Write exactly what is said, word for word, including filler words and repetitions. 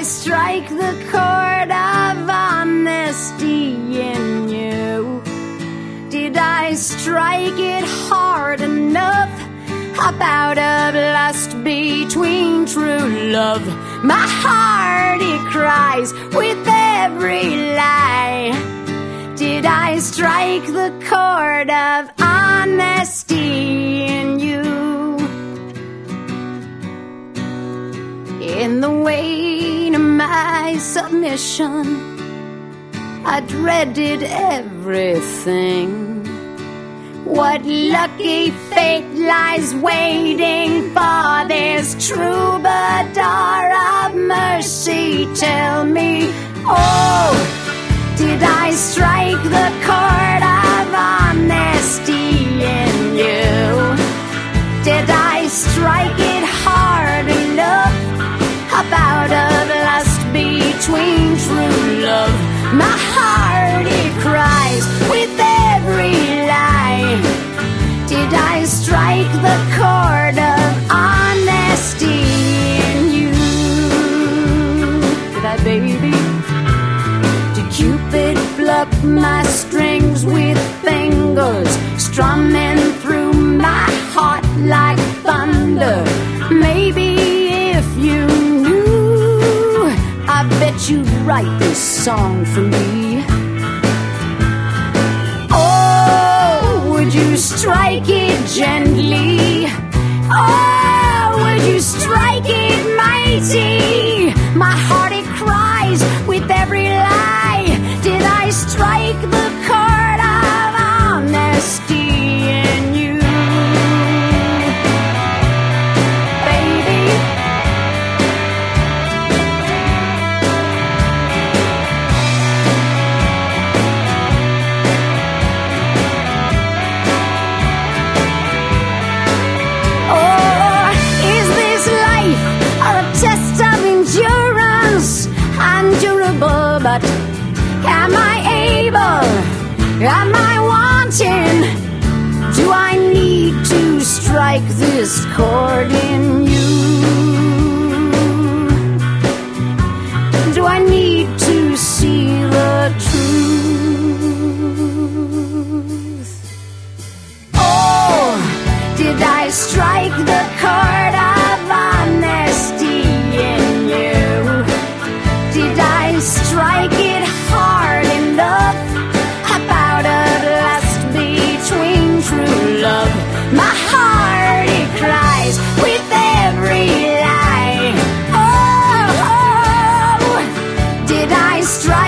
strike the chord of honesty in you? Did I strike it hard enough? About of lust between true love. My heart, it cries with every lie. Did I strike the chord of honesty in you? In the weight of my submission, I dreaded everything. What lucky fate lies waiting for this troubadour of mercy? Tell me, oh, did I strike the chord of honesty in you? Did I strike it hard enough? About of lust between true love. My heart, it cries with every lie. Did I strike the chord of honesty in you? Did I, baby? Did Cupid pluck my strings with fingers, strumming through my heart like thunder? Maybe if you knew, I bet you'd write this song for me. Oh, would you strike it gently? Oh, would you strike it mighty? My heart, it cries with every lie. Did I strike the chord of honesty in you? But am I able? Am I wanting? Do I need to strike this chord in you? Do I need to see the truth? Oh, did I strike the chord of honesty in you? Did I strike it hard enough? About of lust between true love. My heart, it cries with every lie. Oh, oh, did I strike